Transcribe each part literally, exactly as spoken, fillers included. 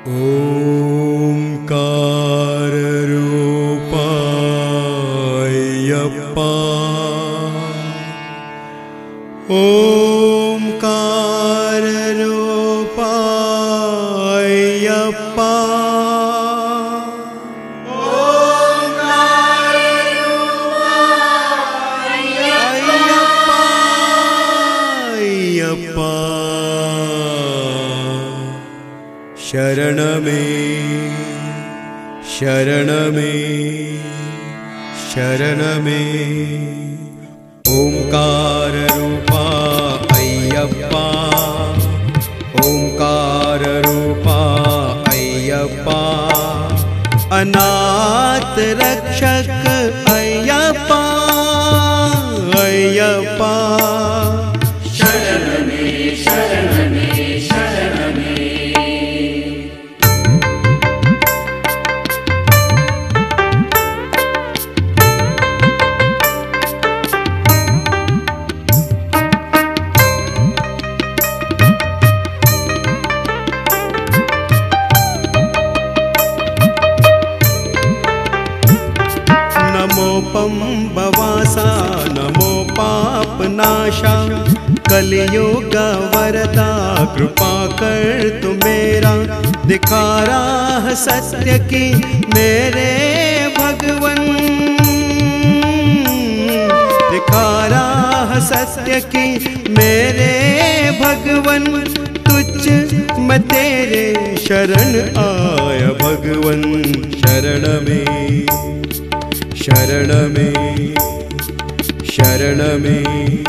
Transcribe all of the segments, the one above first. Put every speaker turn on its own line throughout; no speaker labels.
ओंकार रूपायप्पा ओंकार रूपायप्पा शरण में शरण में शरण में ओंकार रूपा अय्यप्पा ओंकार रूपा अय्यप्पा अनाथ रक्षक अय्यप्पा अय्यप्पा
शरण में शरण में शरण में
नमो पंबवासा नमो पापनाशा कलियुग वरदा कृपा कर तू मेरा दिखा राह सत्य की मेरे भगवन दिखा राह सत्य की मेरे भगवन तुझ मैं तेरे शरण आया भगवन शरण में शरण में शरण में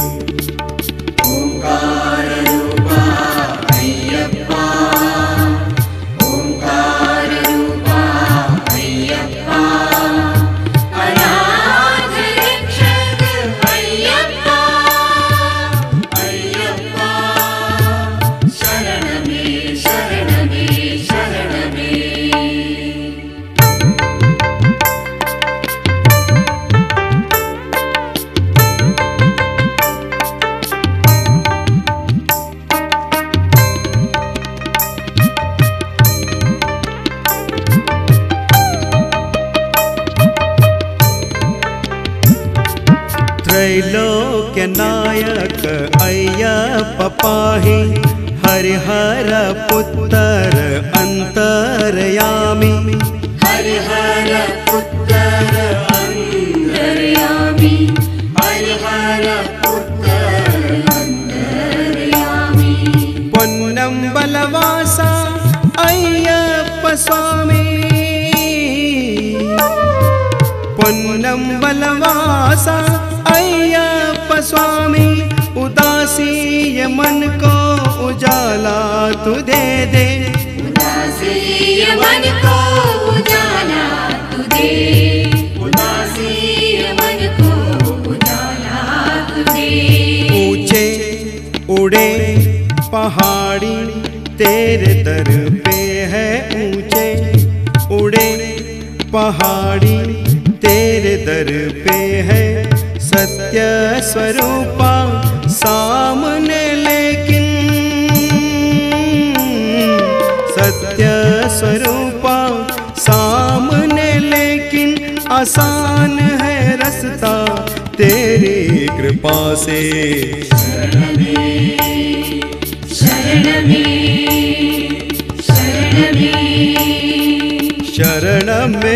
ओंकार रूपा अय्यप्पा ओंकार रूपा अय्यप्पा अनाथ रक्षक अय्यप्पा अय्यप्पा शरण में शरण में शरण में
त्रैलोक्य नायक अय्यप्पा पाहि हरिहर पुत्र अंतर्यामी
हरिहर पुत्र अंतर्यामी हरिहर पुत्र अंतर्यामी
पुण्यम बलवासा अय्यप्पा स्वामी पुण्यम बलवासा अय्यप्पा स्वामी उदासी ये मन को उजाला तू दे दे
उदासी ये मन को उजाला तू दे उदासी ये मन को उजाला तू दे
ऊंचे उड़े पहाड़ी तेरे दर पे है ऊंचे उड़े पहाड़ी तेरे दर पे है सत्य स्वरूपा सामने लेकिन सत्य स्वरूपा सामने लेकिन आसान है रास्ता तेरी कृपा से
शरण में शरण में शरण में
शरण में